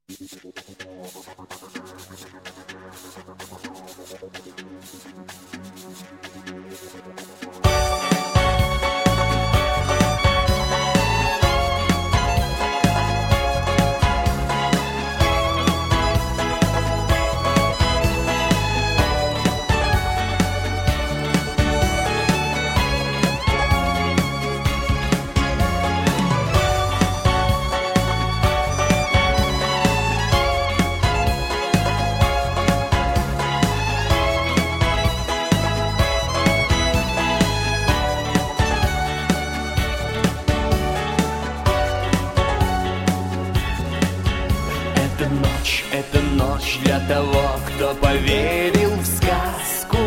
Это ночь для того, кто поверил в сказку.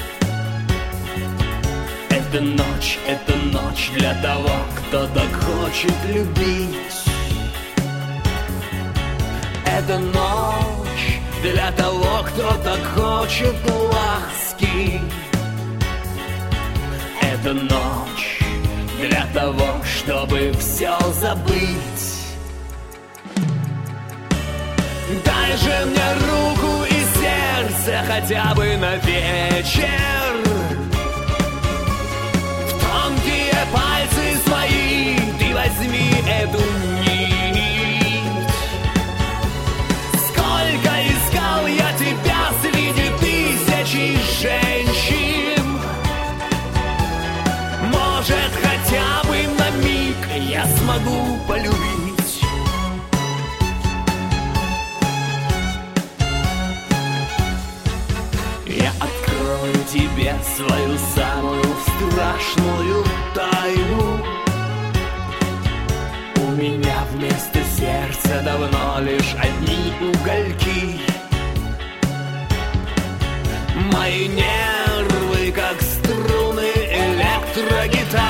Это ночь для того, кто так хочет любить. Это ночь для того, кто так хочет ласки. Это ночь для того, чтобы все забыть. Дай же мне руку и сердце хотя бы на вечер. В тонкие пальцы свои ты возьми эту нить. Сколько искал я тебя среди тысячи женщин. Может, хотя бы на миг я смогу полюбить. Тебе свою самую страшную тайну. У меня вместо сердца давно лишь одни угольки. Мои нервы, как струны электрогитары.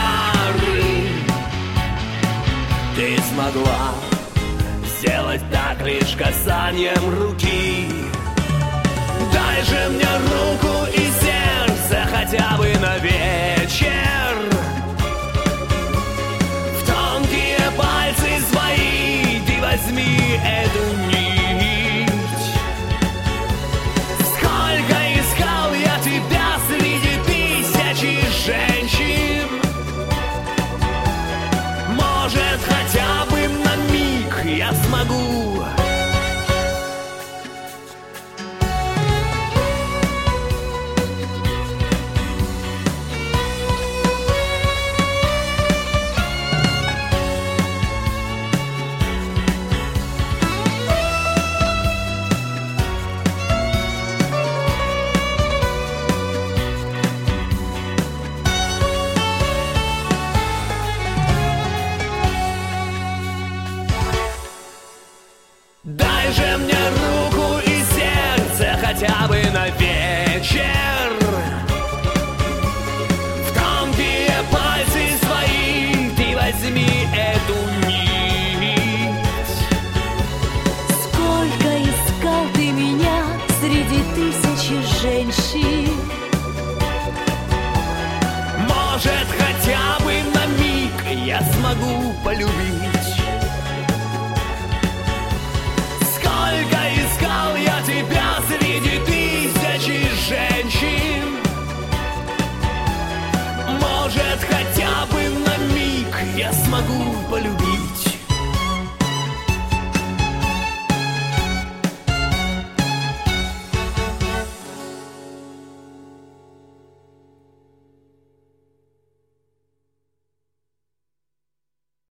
Ты смогла сделать так лишь касанием руки. Дай же мне руку и сердце хотя бы на вечер. В тонкие пальцы свои ты возьми эту нить. Сколько искал я тебя среди тысячи женщин. Может, хотя бы на миг я смогу. Дай же мне руку и сердце хотя бы на вечер. В тонкие пальцы свои ты возьми эту нить. Сколько искал ты меня среди тысячи женщин. Может, хотя бы на миг я смогу полюбить. Сколько искал я